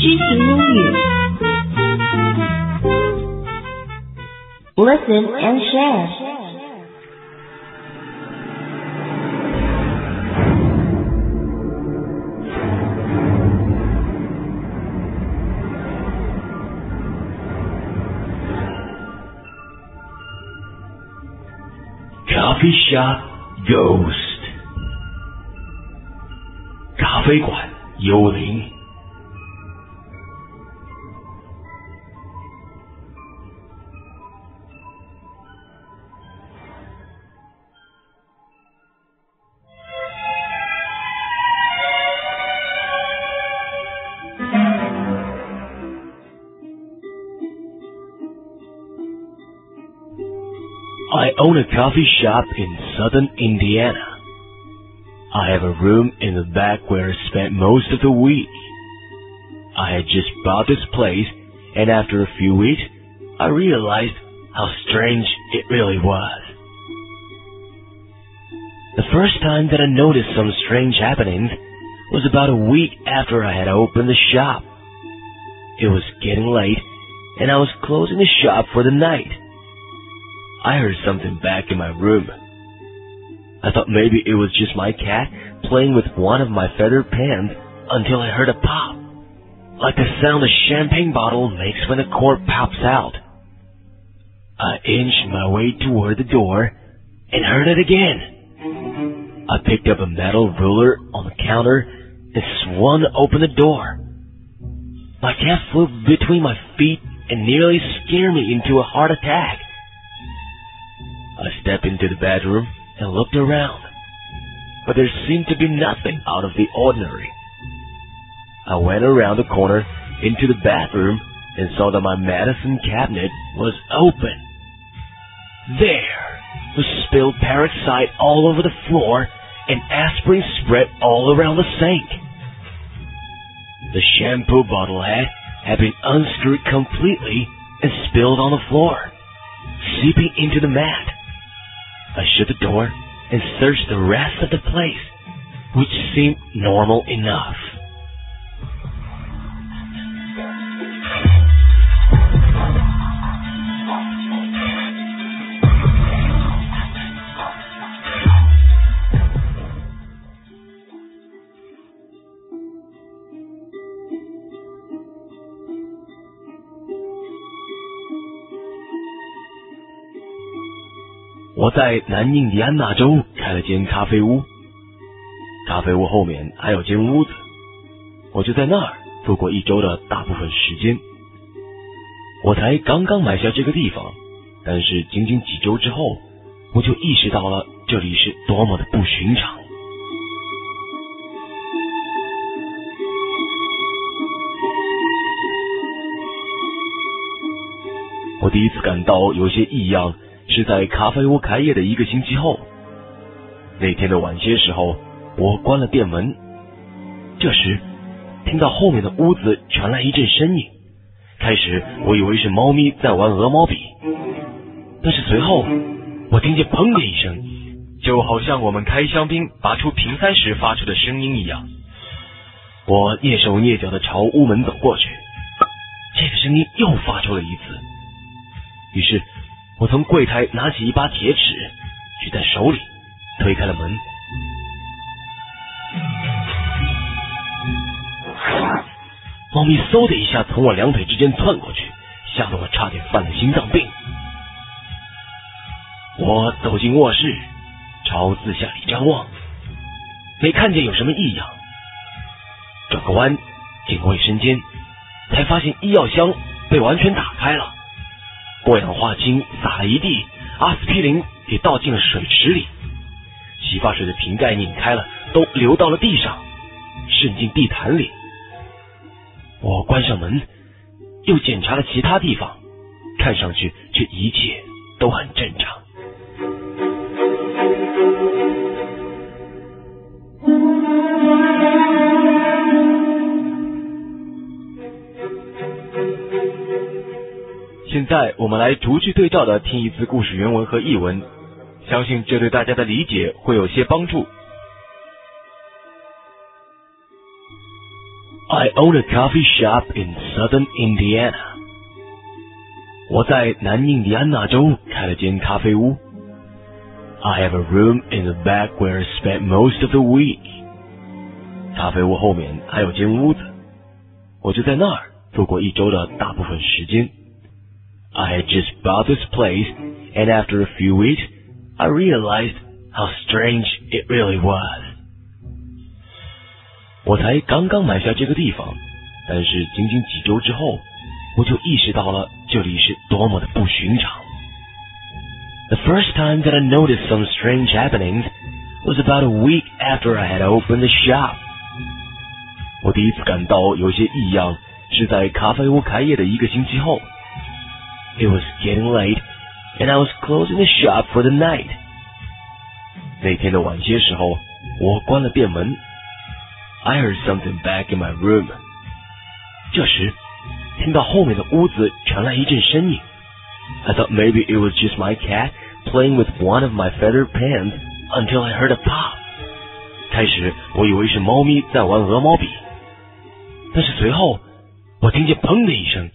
知行母语 Listen and share. Coffee shop ghost. 咖啡馆幽灵。I own a coffee shop in southern Indiana. I have a room in the back where I spent most of the week. I had just bought this place, and after a few weeks, I realized how strange it really was. The first time that I noticed some strange happenings was about a week after I had opened the shop. It was getting late, and I was closing the shop for the night. I heard something back in my room. I thought maybe it was just my cat playing with one of my feather pans until I heard a pop, like the sound a champagne bottle makes when a cork pops out. I inched my way toward the door and heard it again. I picked up a metal ruler on the counter and swung open the door. My cat flew between my feet and nearly scared me into a heart attack. I stepped into the bedroom and looked around, but there seemed to be nothing out of the ordinary. I went around the corner into the bathroom and saw that my medicine cabinet was open. There was spilled peroxide all over the floor and aspirin spread all around the sink. The shampoo bottle head had been unscrewed completely and spilled on the floor, seeping into the mat. I shut the door and searched the rest of the place, which seemed normal enough.我在南印第安纳州开了间咖啡屋，咖啡屋后面还有间屋子，我就在那儿度过一周的大部分时间。我才刚刚买下这个地方，但是仅仅几周之后，我就意识到了这里是多么的不寻常。我第一次感到有些异样是在咖啡屋开业的1个星期后。那天的晚些时候，我关了店门，这时听到后面的屋子传来一阵声音。开始我以为是猫咪在玩鹅毛笔，但是随后我听见砰的一声，就好像我们开香槟拔出瓶塞时发出的声音一样。我蹑手蹑脚地朝屋门走过去，这个声音又发出了一次。于是我从柜台拿起一把铁尺，举在手里，推开了门。猫咪嗖的一下从我两腿之间窜过去，吓得我差点犯了心脏病。我走进卧室，朝四下里张望，没看见有什么异样。转个弯进卫生间，才发现医药箱被完全打开了，过氧化氢洒了一地，阿司匹林也倒进了水池里，洗发水的瓶盖拧开了，都流到了地上，渗进地毯里。我关上门，又检查了其他地方，看上去这一切都很正常。现在我们来逐句对照的听一次故事原文和译文，相信这对大家的理解会有些帮助。 I own a coffee shop in southern Indiana. 我在南印第安纳州开了间咖啡屋。I have a room in the back where I spent most of the week. 咖啡屋后面还有间屋子，我就在那儿度过一周的大部分时间。I had just bought this place, and after a few weeks, I realized how strange it really was. 我才刚刚买下这个地方，但是仅仅几周之后，我就意识到了这里是多么的不寻常。The first time that I noticed some strange happenings was about a week after I had opened the shop. 我第一次感到有些异样是在咖啡屋开业的1个星期后。It was getting late, and I was closing the shop for the night. 那天的晚些时候，我关了店门。I heard something back in my room. 这时，听到后面的屋子传来一阵呻吟。I thought maybe it was just my cat playing with one of my feather pens until I heard a pop. 开始我以为是猫咪在玩鹅毛笔，但是随后我听见砰的一声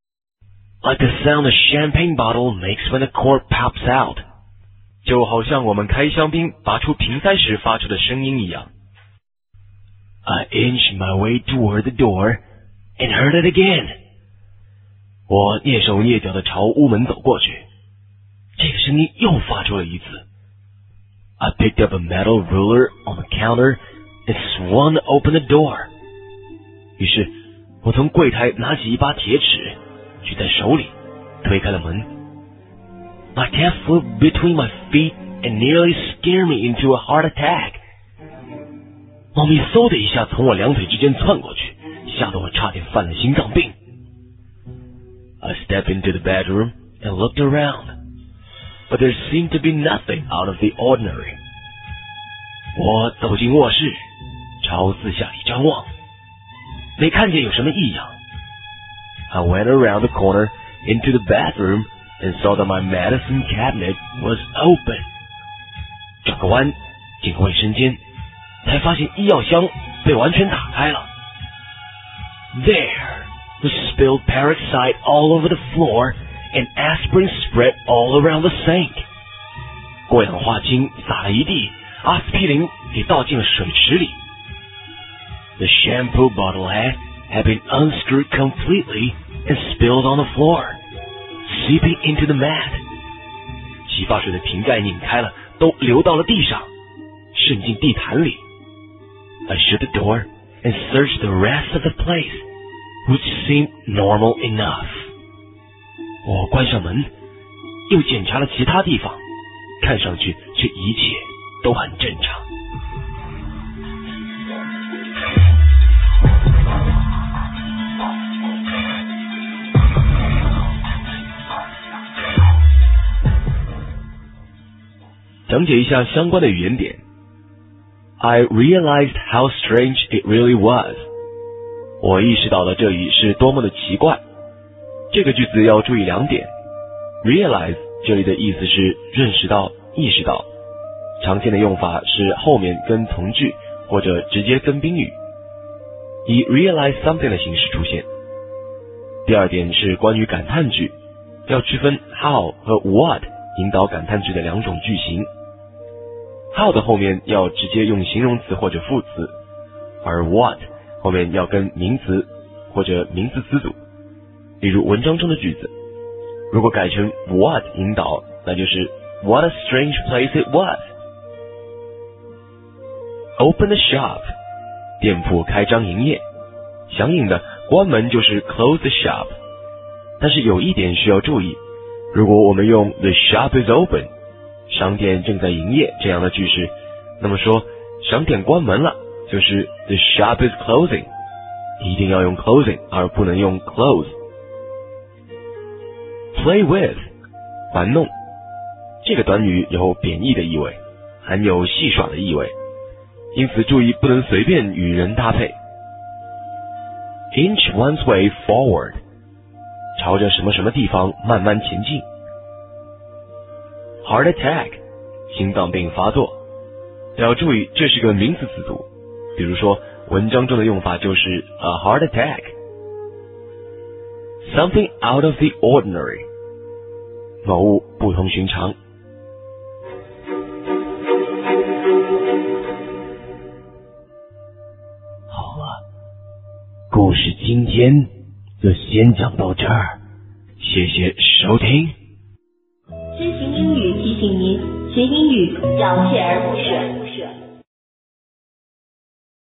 ，like the sound a champagne bottle makes when the cork pops out， 就好像我们开香槟拔出瓶塞时发出的声音一样。I inched my way toward the door and heard it again. 我蹑手蹑脚地朝屋门走过去，这个声音又发出了一次。I picked up a metal ruler on the counter and swung open the door. 于是，我从柜台拿起一把铁尺，举在手里，推开了门。My cat flew between my feet and nearly scared me into a heart attack. 猫咪嗖的一下从我两腿之间窜过去，吓得我差点犯了心脏病。I stepped into the bedroom and looked around, but there seemed to be nothing out of the ordinary. 我走进卧室，朝四下里张望，没看见有什么异样。I went around the corner into the bathroom and saw that my medicine cabinet was open. 转个弯，进卫生间，才发现医药箱被完全打开了。There was spilled peroxide all over the floor and aspirin spread all around the sink. 过氧化氢洒了一地，阿司匹林给倒进了水池里。The shampoo bottle head had been unscrewed completely and spilled on the floor, seeping into the mat. 洗发水的瓶盖拧开了，都流到了地上，渗进地毯里。I shut the door and searched the rest of the place, which seemed normal enough. 我关上门，又检查了其他地方，看上去这一切都很正常。讲解一下相关的语言点。I realized how strange it really was. 我意识到了这里是多么的奇怪。这个句子要注意2点。Realize 这里的意思是认识到、意识到，常见的用法是后面跟从句或者直接跟宾语，以 realize something 的形式出现。第2点是关于感叹句，要区分 how 和 what 引导感叹句的2种句型。how 的后面要直接用形容词或者副词，而 what 后面要跟名词或者名词词组。例如文章中的句子，如果改成 what 引导，那就是 What a strange place it was. Open the shop. 店铺开张营业。相应的，关门就是 close the shop. 但是有一点需要注意，如果我们用 the shop is open, 商店正在营业这样的句式，那么说商店关门了，就是 the shop is closing. 一定要用 closing 而不能用 close. Play with. 玩弄。这个短语有贬义的意味，含有戏耍的意味，因此注意不能随便与人搭配。Inch one's way forward. 朝着什么什么地方慢慢前进。Heart attack. 心脏病发作。要注意这是个名词词组，比如说文章中的用法就是 a heart attack. Something out of the ordinary. 某物不同寻常。好了，故事今天就先讲到这儿，谢谢收听。 知行英语提醒您，学英语要锲而不舍。